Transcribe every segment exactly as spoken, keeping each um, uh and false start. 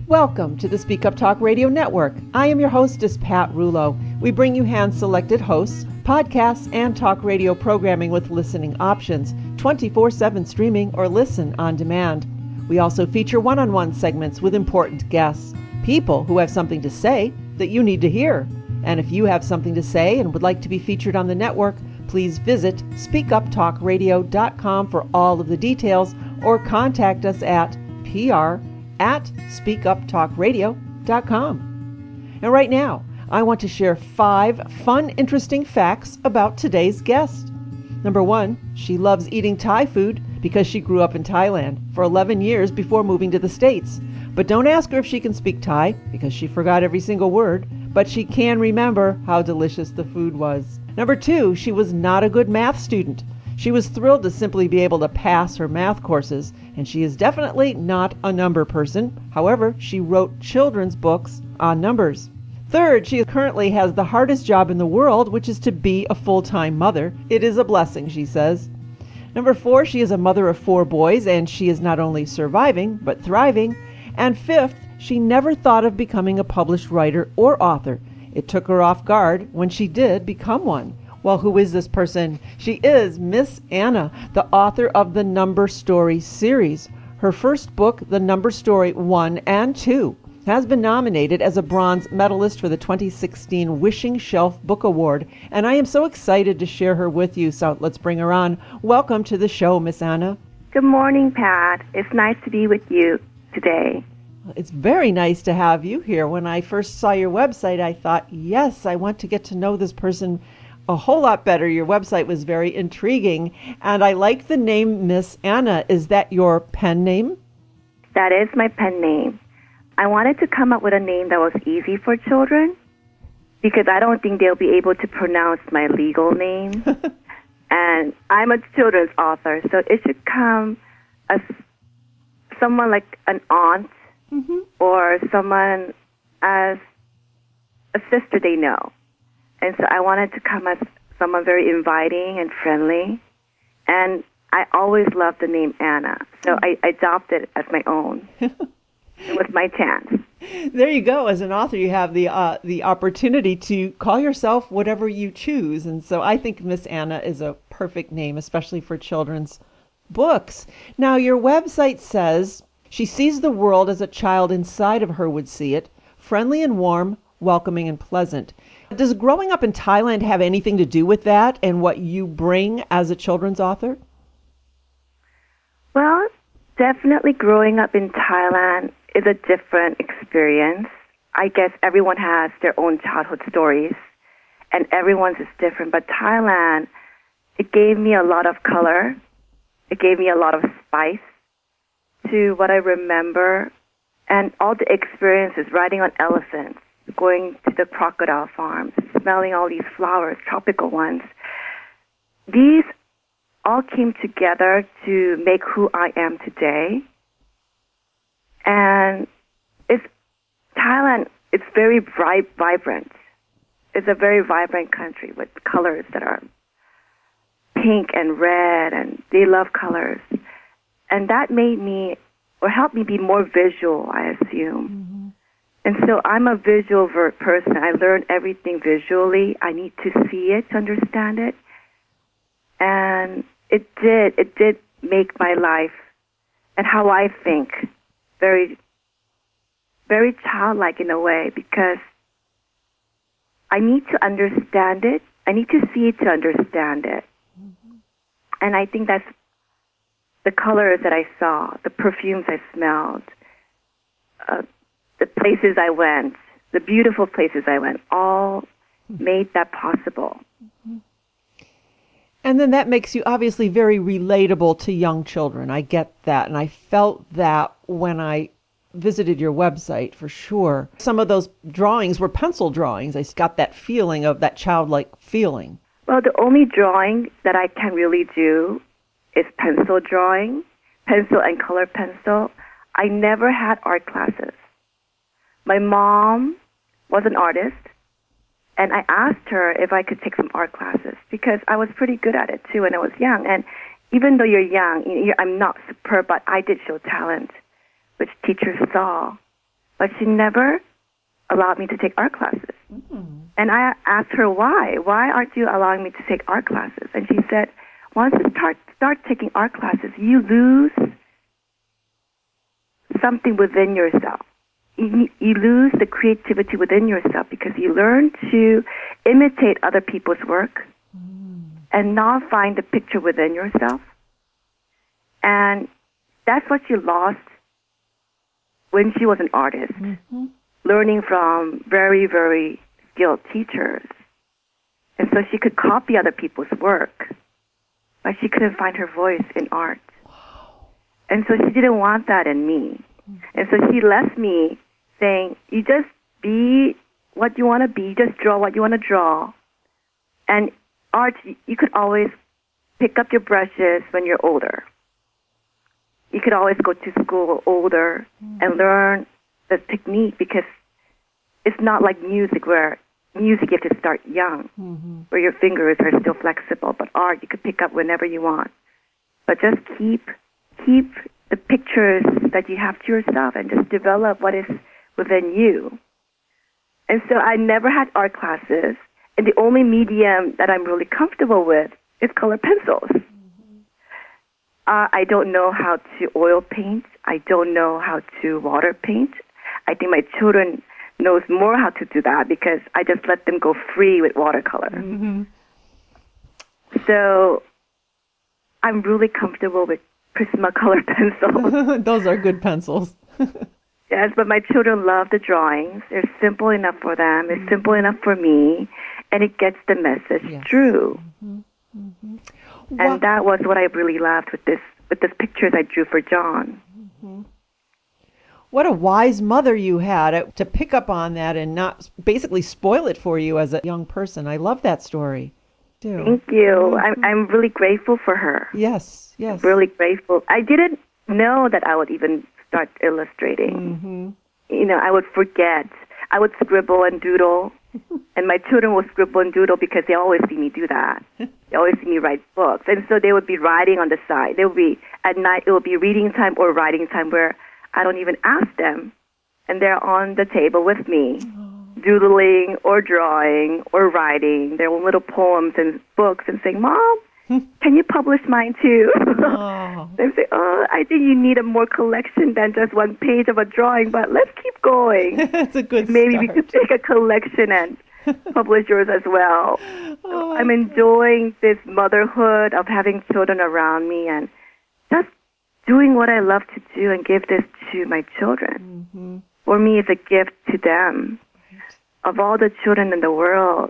Welcome to the Speak Up Talk Radio Network. I am your hostess, Pat Rulo. We bring you hand-selected hosts, podcasts, and talk radio programming with listening options, twenty-four seven streaming or listen on demand. We also feature one-on-one segments with important guests, people who have something to say that you need to hear. And if you have something to say and would like to be featured on the network, please visit speak up talk radio dot com for all of the details or contact us at P R at speak up talk radio dot com. And right now, I want to share five fun, interesting facts about today's guest. Number one, she loves eating Thai food because she grew up in Thailand for eleven years before moving to the States. But don't ask her if she can speak Thai because she forgot every single word, but she can remember how delicious the food was. Number two, she was not a good math student. She was thrilled to simply be able to pass her math courses, and she is definitely not a number person. However, she wrote children's books on numbers. Third, she currently has the hardest job in the world, which is to be a full-time mother. It is a blessing, she says. Number four, she is a mother of four boys, and she is not only surviving, but thriving. And fifth, she never thought of becoming a published writer or author. It took her off guard when she did become one. Well, who is this person? She is Miss Anna, the author of the Number Story series. Her first book, The Number Story one and two, has been nominated as a bronze medalist for the twenty sixteen Wishing Shelf Book Award, and I am so excited to share her with you, so let's bring her on. Welcome to the show, Miss Anna. Good morning, Pat. It's nice to be with you today. It's very nice to have you here. When I first saw your website, I thought, yes, I want to get to know this person a whole lot better. Your website was very intriguing, and I like the name Miss Anna. Is that your pen name? That is my pen name. I wanted to come up with a name that was easy for children because I don't think they'll be able to pronounce my legal name. And I'm a children's author, so it should come as someone like an aunt mm-hmm. or someone as a sister they know. And so I wanted to come as someone very inviting and friendly. And I always loved the name Anna, so I adopted it as my own. It was my chance. There you go. As an author, you have the uh, the opportunity to call yourself whatever you choose. And so I think Miss Anna is a perfect name, especially for children's books. Now, your website says she sees the world as a child inside of her would see it, friendly and warm, welcoming and pleasant. Does growing up in Thailand have anything to do with that and what you bring as a children's author? Well, definitely growing up in Thailand is a different experience. I guess everyone has their own childhood stories, and everyone's is different. But Thailand, it gave me a lot of color. It gave me a lot of spice to what I remember, and all the experiences, riding on elephants, going to the crocodile farms, smelling all these flowers, tropical ones. These all came together to make who I am today. And it's Thailand, it's very bri- vibrant. It's a very vibrant country with colors that are pink and red, and they love colors. And that made me, or helped me be more visual, I assume. Mm-hmm. And so I'm a visual ver- person. I learn everything visually. I need to see it to understand it. And it did, it did make my life and how I think very, very childlike in a way, because I need to understand it. I need to see it to understand it. Mm-hmm. And I think that's the colors that I saw, the perfumes I smelled, uh, the places I went, the beautiful places I went, all made that possible. Mm-hmm. And then that makes you obviously very relatable to young children. I get that. And I felt that when I visited your website, for sure. Some of those drawings were pencil drawings. I got that feeling of that childlike feeling. Well, the only drawing that I can really do is pencil drawing, pencil and color pencil. I never had art classes. My mom was an artist, and I asked her if I could take some art classes because I was pretty good at it too when I was young. And even though you're young, you're, I'm not superb, but I did show talent, which teachers saw. but she never allowed me to take art classes. Mm-hmm. And I asked her why. Why aren't you allowing me to take art classes? And she said, once you start, start taking art classes, you lose something within yourself. You, you lose the creativity within yourself because you learn to imitate other people's work mm. and not find the picture within yourself. And that's what she lost when she was an artist, mm-hmm. learning from very, very skilled teachers. And so she could copy other people's work, but she couldn't find her voice in art. Wow. And so she didn't want that in me. Mm-hmm. And so she left me saying, you just be what you want to be, just draw what you want to draw. And art, you could always pick up your brushes when you're older. You could always go to school older mm-hmm. and learn the technique, because it's not like music, where music you have to start young, mm-hmm. where your fingers are still flexible. But art, you could pick up whenever you want. But just keep keep the pictures that you have to yourself and just develop what is within you. And so I never had art classes, and the only medium that I'm really comfortable with is color pencils. Mm-hmm. Uh, I don't know how to oil paint. I don't know how to water paint. I think my children knows more how to do that because I just let them go free with watercolor. Mm-hmm. So I'm really comfortable with Prismacolor pencils. Those are good pencils. Yes, but my children love the drawings. They're simple enough for them. It's simple enough for me, and it gets the message yes. through. Mm-hmm. Mm-hmm. And that was what I really loved with this with the pictures I drew for John. Mm-hmm. What a wise mother you had to pick up on that and not basically spoil it for you as a young person. I love that story, too. Thank you. Mm-hmm. I'm I'm really grateful for her. Yes, yes. Really grateful. I didn't know that I would even start illustrating. Mm-hmm. You know, I would forget. I would scribble and doodle, and my children would scribble and doodle because they always see me do that. They always see me write books, and so they would be writing on the side. They would be at night. It would be reading time or writing time where I don't even ask them, and they're on the table with me, doodling or drawing or writing their own little poems and books, and saying, "Mom, can you publish mine too?" Oh. They say, "Oh, I think you need a more collection than just one page of a drawing, but let's keep going." That's a good Maybe start. we could take a collection and publish yours as well. Oh, so I'm enjoying this motherhood of having children around me and just doing what I love to do and give this to my children. Mm-hmm. For me, it's a gift to them. Of all the children in the world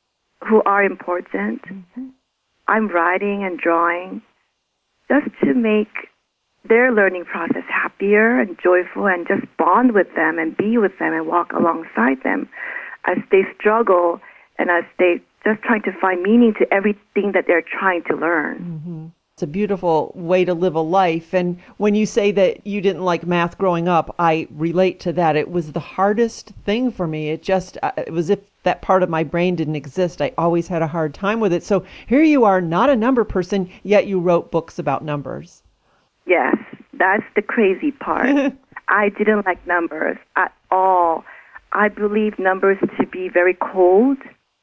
who are important, mm-hmm. I'm writing and drawing just to make their learning process happier and joyful, and just bond with them and be with them and walk alongside them as they struggle and as they just trying to find meaning to everything that they're trying to learn. Mm-hmm. It's a beautiful way to live a life. And when you say that you didn't like math growing up, I relate to that. It was the hardest thing for me. It just, it was as if that part of my brain didn't exist. I always had a hard time with it. So here you are, not a number person, yet you wrote books about numbers. Yes, that's the crazy part. I didn't like numbers at all. I believe numbers to be very cold.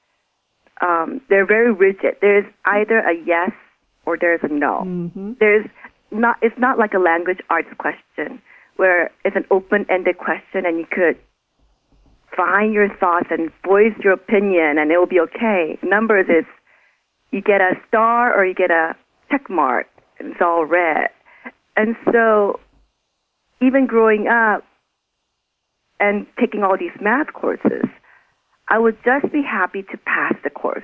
Um, they're very rigid. There's either a yes or there's a no. Mm-hmm. There's not. It's not like a language arts question where it's an open-ended question and you could find your thoughts and voice your opinion and it will be okay. Numbers is you get a star or you get a check mark and it's all red. And so even growing up and taking all these math courses, I would just be happy to pass the course.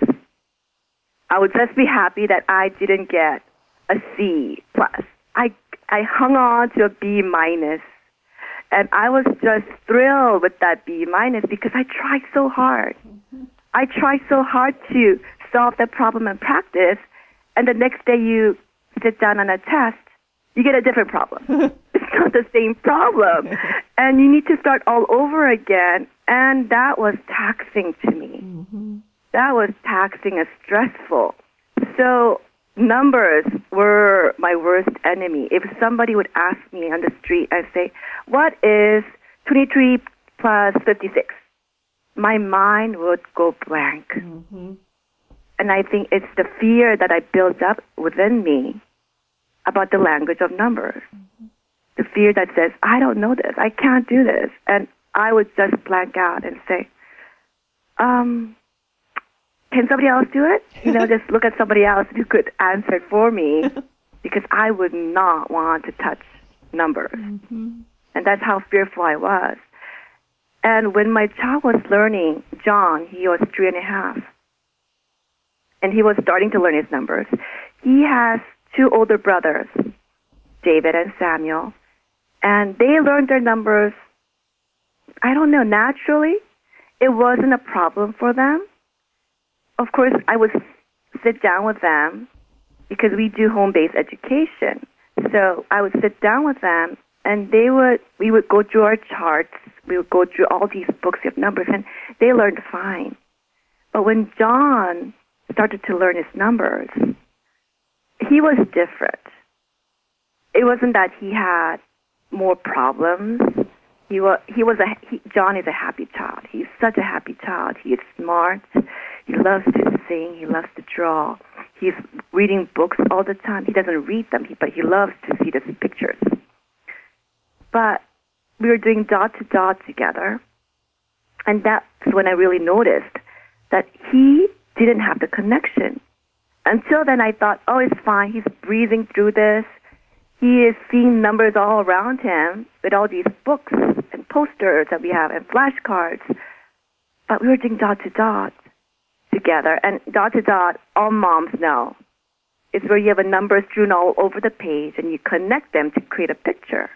I would just be happy that I didn't get a C plus. I I hung on to a B minus, and I was just thrilled with that B minus because I tried so hard. Mm-hmm. I tried so hard to solve that problem in practice, and the next day you sit down on a test, you get a different problem. It's not the same problem, and you need to start all over again, and that was taxing to me. Mm-hmm. That was taxing and stressful. So numbers were my worst enemy. If somebody would ask me on the street and say, what is twenty-three plus fifty-six. My mind would go blank. Mm-hmm. And I think it's the fear that I built up within me about the language of numbers. Mm-hmm. The fear that says, I don't know this, I can't do this. And I would just blank out and say, um, can somebody else do it? You know, just look at somebody else who could answer it for me, because I would not want to touch numbers. Mm-hmm. And that's how fearful I was. And when my child was learning, John, he was three and a half, and he was starting to learn his numbers. He has two older brothers, David and Samuel, and they learned their numbers, I don't know, naturally. It wasn't a problem for them. Of course, I would sit down with them because we do home-based education. So I would sit down with them, and they would we would go through our charts. We would go through all these books of numbers, and they learned fine. But when John started to learn his numbers, he was different. It wasn't that he had more problems. He was he was a he, John is a happy child. He's such a happy child. He is smart. He loves to sing. He loves to draw. He's reading books all the time. He doesn't read them, but he loves to see the pictures. But we were doing dot to dot together, and that's when I really noticed that he didn't have the connection. Until then, I thought, oh, it's fine. He's breezing through this. He is seeing numbers all around him with all these books and posters that we have and flashcards. But we were doing dot to dot together. And dot to dot, all moms know. It's where you have a number strewn all over the page and you connect them to create a picture.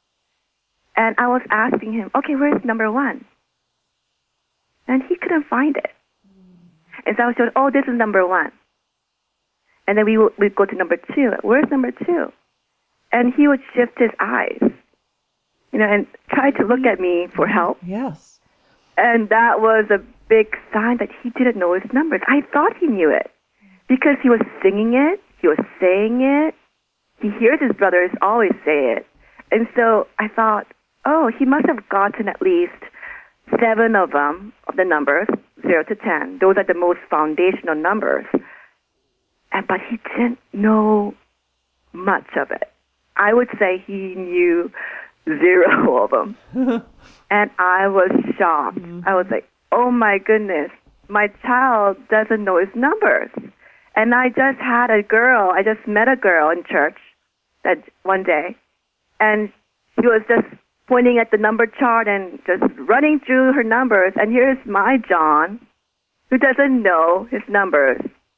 And I was asking him, okay, where's number one? And he couldn't find it. And so I showed, oh, this is number one. And then we would we'd go to number two. Where's number two? And he would shift his eyes, you know, and try to look at me for help. Yes. And that was a big sign that he didn't know his numbers. I thought he knew it because he was singing it. He was saying it. He hears his brothers always say it. And so I thought, oh, he must have gotten at least seven of them, of the numbers, zero to ten. Those are the most foundational numbers. And, but he didn't know much of it. I would say he knew zero of them. And I was shocked. Mm-hmm. I was like, oh my goodness, my child doesn't know his numbers. And I just had a girl, I just met a girl in church that one day, and she was just pointing at the number chart and just running through her numbers, and here's my John, who doesn't know his numbers.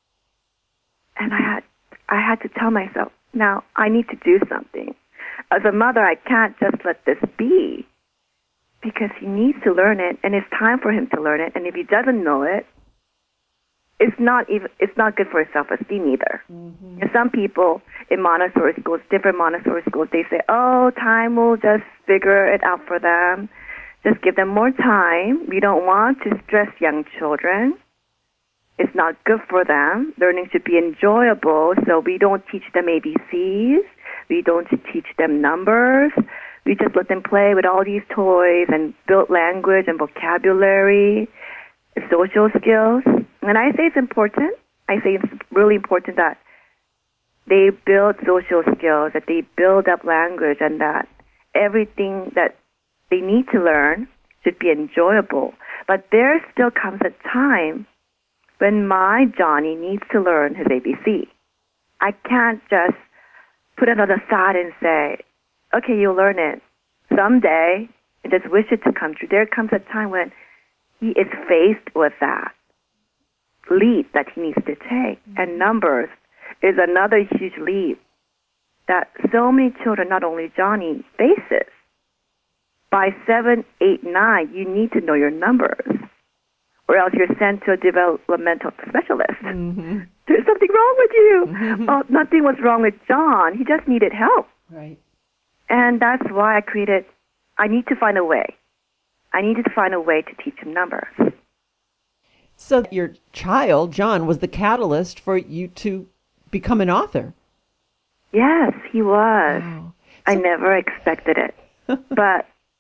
And I had, I had to tell myself, now I need to do something. As a mother, I can't just let this be, because he needs to learn it, and it's time for him to learn it. And if he doesn't know it, it's not even it's not good for his self-esteem either. Mm-hmm. And some people in Montessori schools, different Montessori schools, they say, "Oh, time will just figure it out for them. Just give them more time. We don't want to stress young children. It's not good for them. Learning should be enjoyable, so we don't teach them A B Cs. We don't teach them numbers. We just let them play with all these toys and build language and vocabulary, social skills." And I say it's important. I say it's really important that they build social skills, that they build up language, and that everything that they need to learn should be enjoyable. But there still comes a time when my Johnny needs to learn his A B C. I can't just put it on the side and say, okay, you'll learn it someday, and just wish it to come true. There comes a time when he is faced with that leap that he needs to take. And numbers is another huge leap that so many children, not only Johnny, faces. By seven, eight, nine, you need to know your numbers, or else you're sent to a developmental specialist. Mm-hmm. There's something wrong with you. Mm-hmm. Oh, nothing was wrong with John. He just needed help. Right. And that's why I created, I need to find a way. I needed to find a way to teach him numbers. So your child, John, was the catalyst for you to become an author. Yes, he was. Wow. I So, never expected it. But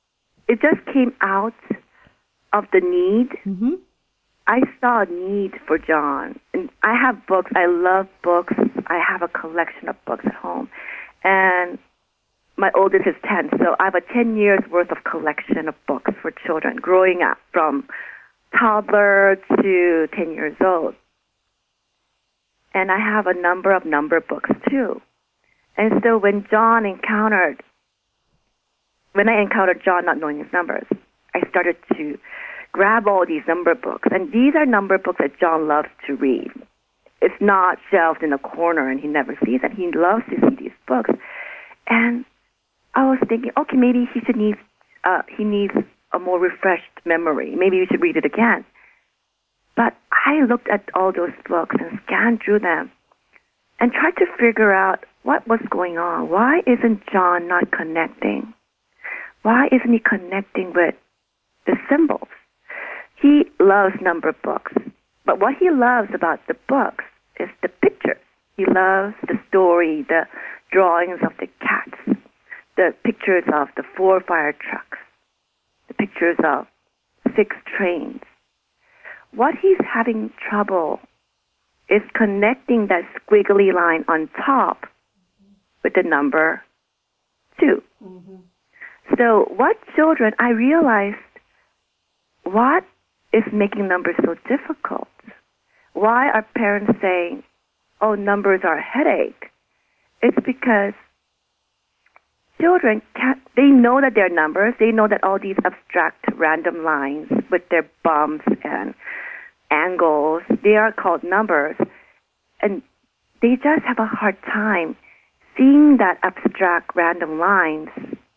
it just came out of the need. Mm-hmm. I saw a need for John. And I have books. I love books. I have a collection of books at home. And my oldest is ten, so I have a ten years worth of collection of books for children growing up from toddler to ten years old. And I have a number of number books too. And so when John encountered, when I encountered John not knowing his numbers, I started to grab all these number books. And these are number books that John loves to read. It's not shelved in a corner and he never sees it. He loves to see these books. And I was thinking, okay, maybe he should need, uh, he needs a more refreshed memory. Maybe we should read it again. But I looked at all those books and scanned through them and tried to figure out what was going on. Why isn't John not connecting? Why isn't he connecting with the symbols? He loves number books, but what he loves about the books is the pictures. He loves the story, the drawings of the cats, the pictures of the four fire trucks, the pictures of six trains. What he's having trouble is connecting that squiggly line on top with the number two. Mm-hmm. So what children, I realized, what is making numbers so difficult? Why are parents saying, oh, numbers are a headache? It's because children can't, they know that they're numbers. They know that all these abstract random lines with their bumps and angles, they are called numbers. And they just have a hard time seeing that abstract random lines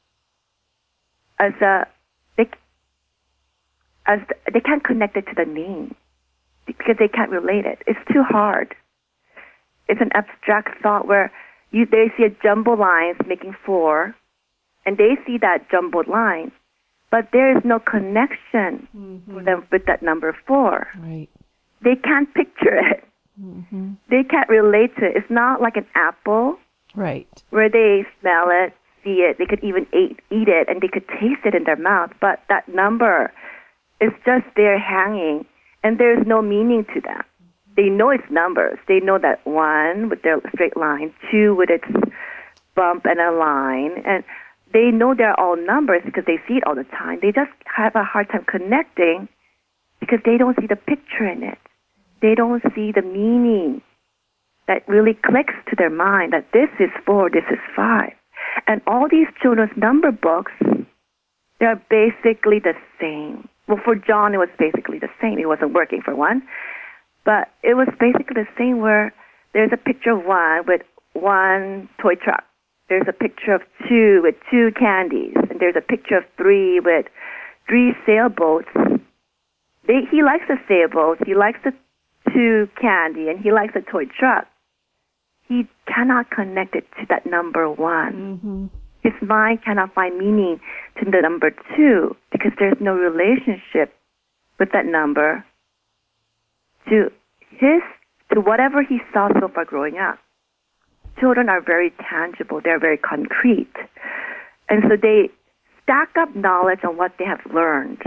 as a, they, as the, they can't connect it to the name because they can't relate it. It's too hard. It's an abstract thought where you they see a jumbled lines making four, and they see that jumbled line, but there is no connection mm-hmm. for them with that number four. Right. They can't picture it. Mm-hmm. They can't relate to it. It's not like an apple, right, where they smell it, see it, they could even eat, eat it, and they could taste it in their mouth, but that number is just there hanging, and there's no meaning to them. They know it's numbers. They know that one with their straight line, two with its bump and a line, and they know they're all numbers because they see it all the time. They just have a hard time connecting because they don't see the picture in it. They don't see the meaning that really clicks to their mind that this is four, this is five. And all these children's number books, they're basically the same. Well, for John, it was basically the same. It wasn't working for one. But it was basically the same where there's a picture of one with one toy truck. There's a picture of two with two candies. And there's a picture of three with three sailboats. They, he likes the sailboats. He likes the two candy. And he likes the toy truck. He cannot connect it to that number one. Mm-hmm. His mind cannot find meaning to the number two because there's no relationship with that number to his, to whatever he saw so far growing up. Children are very tangible. They're very concrete. And so they stack up knowledge on what they have learned.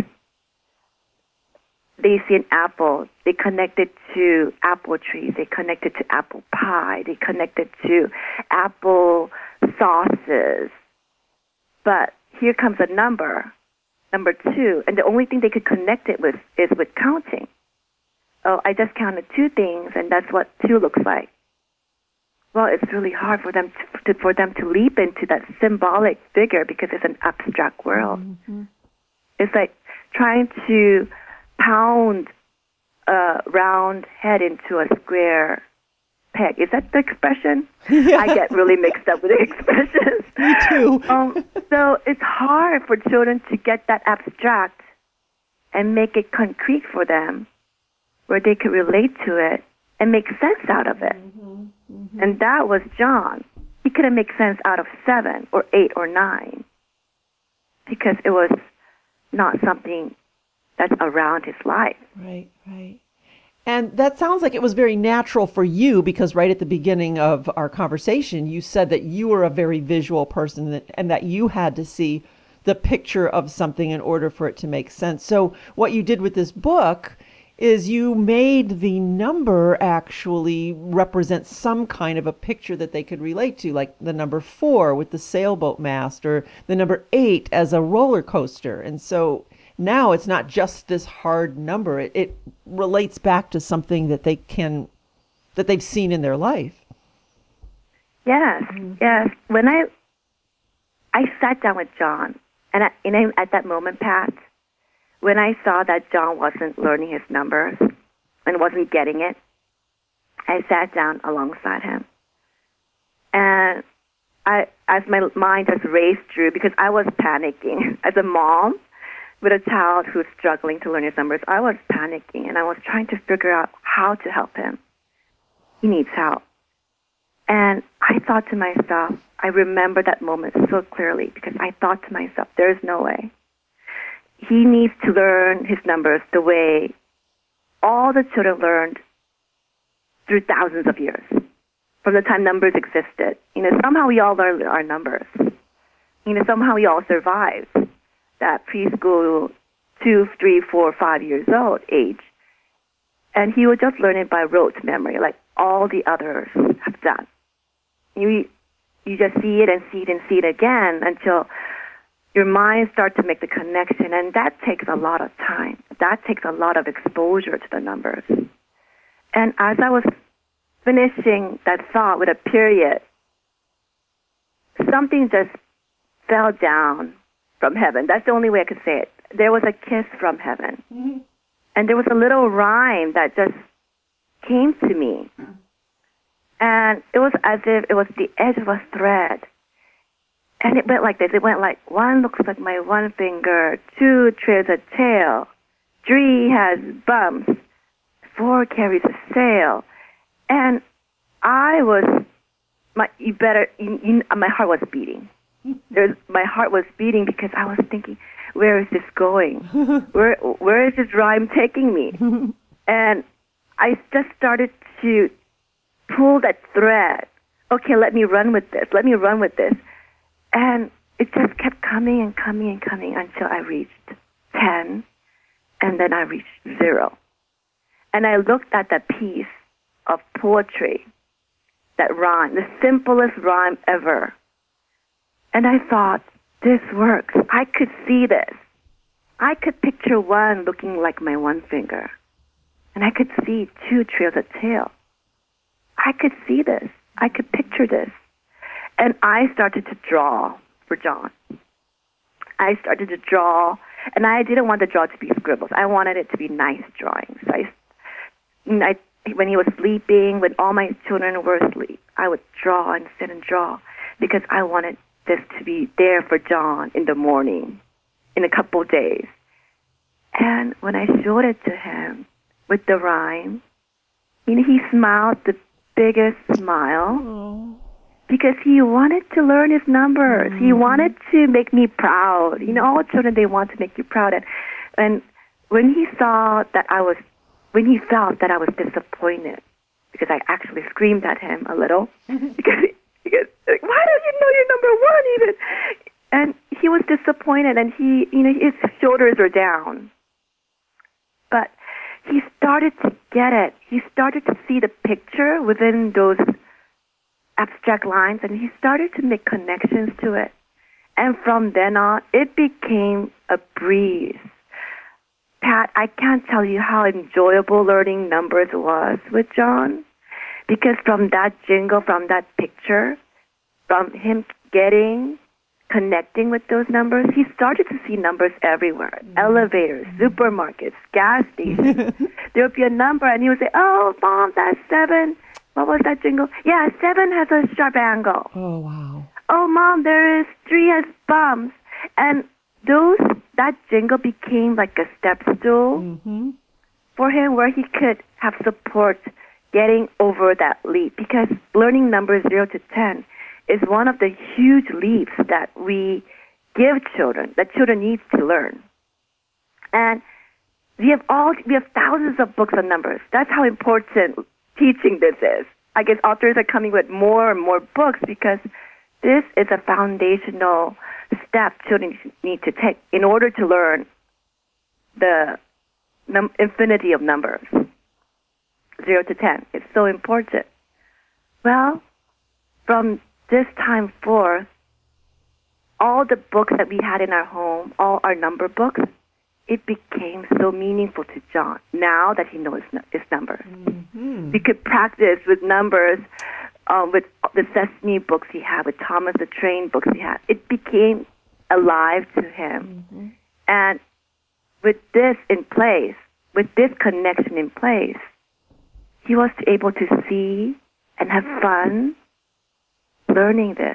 They see an apple. They connect it to apple trees. They connect it to apple pie. They connect it to apple sauces. But here comes a number, number two, and the only thing they could connect it with is with counting. Oh, I just counted two things, and that's what two looks like. Well, it's really hard for them to, to for them to leap into that symbolic figure because it's an abstract world. Mm-hmm. It's like trying to pound a round head into a square peg. Is that the expression? Yeah. I get really mixed up with the expressions. Me too. um, so it's hard for children to get that abstract and make it concrete for them, where they could relate to it and make sense out of it. Mm-hmm. Mm-hmm. And that was John. He couldn't make sense out of seven or eight or nine because it was not something that's around his life. Right, right. And that sounds like it was very natural for you because right at the beginning of our conversation, you said that you were a very visual person and that you had to see the picture of something in order for it to make sense. So what you did with this book is you made the number actually represent some kind of a picture that they could relate to, like the number four with the sailboat mast, or the number eight as a roller coaster. And so now it's not just this hard number. It, it relates back to something that they can, that they've seen in their life. Yes, mm-hmm. yes. When I I sat down with John, and I, you know, at that moment, Pat, when I saw that John wasn't learning his numbers and wasn't getting it, I sat down alongside him. And I, as my mind just raced through, because I was panicking. As a mom with a child who's struggling to learn his numbers, I was panicking, and I was trying to figure out how to help him. He needs help. And I thought to myself, I remember that moment so clearly, because I thought to myself, there's no way. He needs to learn his numbers the way all the children learned through thousands of years, from the time numbers existed. You know, somehow we all learned our numbers. You know, somehow we all survived that preschool two, three, four, five years old age. And he would just learn it by rote memory, like all the others have done. You, you just see it and see it and see it again until your mind starts to make the connection, and that takes a lot of time. That takes a lot of exposure to the numbers. And as I was finishing that thought with a period, something just fell down from heaven. That's the only way I could say it. There was a kiss from heaven. Mm-hmm. And there was a little rhyme that just came to me. And it was as if it was the edge of a thread. And it went like this. It went like, one looks like my one finger, two trails a tail, three has bumps, four carries a sail. And I was, my, you better, you, you, my heart was beating. There's, my heart was beating because I was thinking, where is this going? Where, where is this rhyme taking me? And I just started to pull that thread. Okay, let me run with this. Let me run with this. And it just kept coming and coming and coming until I reached ten, and then I reached zero. And I looked at that piece of poetry, that rhyme, the simplest rhyme ever. And I thought, this works. I could see this. I could picture one looking like my one finger. And I could see two trails a tail. I could see this. I could picture this. And I started to draw for John. I started to draw, and I didn't want the draw to be scribbles. I wanted it to be nice drawings. So I, I, when he was sleeping, when all my children were asleep, I would draw and sit and draw because I wanted this to be there for John in the morning, in a couple of days. And when I showed it to him with the rhyme, you know, he smiled the biggest smile. Aww. Because he wanted to learn his numbers. Mm-hmm. He wanted to make me proud. You know, all children, they want to make you proud. And, and when he saw that I was, when he felt that I was disappointed, because I actually screamed at him a little, because, because like, why don't you know you're number one even? And he was disappointed, and he, you know, his shoulders were down. But he started to get it. He started to see the picture within those abstract lines, and he started to make connections to it. And from then on, it became a breeze. Pat, I can't tell you how enjoyable learning numbers was with John, because from that jingle, from that picture, from him getting, connecting with those numbers, he started to see numbers everywhere. Mm-hmm. Elevators, supermarkets, gas stations. There would be a number, and he would say, oh, Mom, that's seven. What was that jingle? Yeah, seven has a sharp angle. Oh, wow. Oh, Mom, there is three has bumps. And those, that jingle became like a step stool mm-hmm. for him, where he could have support getting over that leap. Because learning numbers zero to ten is one of the huge leaps that we give children, that children need to learn. And we have all, we have thousands of books on numbers. That's how important teaching this is. I guess authors are coming with more and more books because this is a foundational step children need to take in order to learn the num- infinity of numbers, zero to ten. It's so important. Well, from this time forth, all the books that we had in our home, all our number books, it became so meaningful to John now that he knows his numbers. Mm-hmm. We could practice with numbers um, with the Sesame books he had, with Thomas the Train books he had. It became alive to him. Mm-hmm. And with this in place, with this connection in place, he was able to see and have fun learning this.